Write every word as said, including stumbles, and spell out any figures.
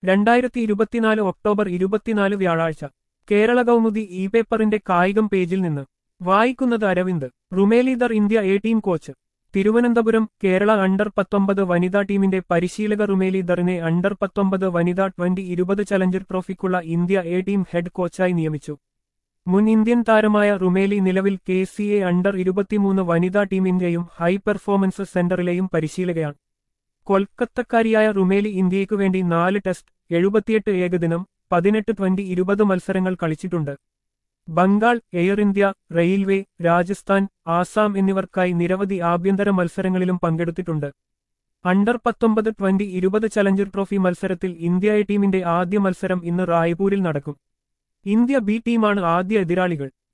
രണ്ടായിരത്തി ഇരുപത്തിനാല് ഒക്ടോബർ ഇരുപത്തിനാല് വ്യാഴാഴ്ച കേരള കൗമുദി ഇ പേപ്പറിന്റെ കായികം പേജിൽ നിന്ന് വായിക്കുന്നത് Aravind. Rumeli Dhar India A team coach. Thiruvananthapuram. Kerala under പത്തൊമ്പത് വനിതാ ടീമിന്റെ പരിശീലക റുമേലിദറിനെ അണ്ടർ പത്തൊമ്പത് വനിതാ ട്വന്റി ഇരുപത് ചലഞ്ചർ ട്രോഫിക്കുള്ള ഇന്ത്യ എ ടീം ഹെഡ് കോച്ചായി നിയമിച്ചു. മുൻ ഇന്ത്യൻ താരമായ റുമേലി നിലവിൽ കെ സി എ അണ്ടർ ഇരുപത്തിമൂന്ന് വനിതാ ടീമിന്റെയും ഹൈ പെർഫോമൻസ് സെന്ററിലെയും പരിശീലകയാണ്. കൊൽക്കത്തക്കാരിയായ റുമേലി ഇന്ത്യയ്ക്കു വേണ്ടി നാല് ടെസ്റ്റ്, എഴുപത്തിയെട്ട് ഏകദിനം, പതിനെട്ട് ട്വന്റി ഇരുപത് മത്സരങ്ങൾ കളിച്ചിട്ടുണ്ട്. ബംഗാൾ, എയർ ഇന്ത്യ, റെയിൽവേ, രാജസ്ഥാൻ, ആസാം എന്നിവർക്കായി നിരവധി ആഭ്യന്തര മത്സരങ്ങളിലും പങ്കെടുത്തിട്ടുണ്ട്. അണ്ടർ പത്തൊമ്പത് ട്വന്റി ഇരുപത് ചലഞ്ചർ ട്രോഫി മത്സരത്തിൽ ഇന്ത്യ എ ടീമിന്റെ ആദ്യ മത്സരം ഇന്ന് റായ്പൂരിൽ നടക്കും. ഇന്ത്യ ബി ടീമാണ് ആദ്യ എതിരാളികൾ.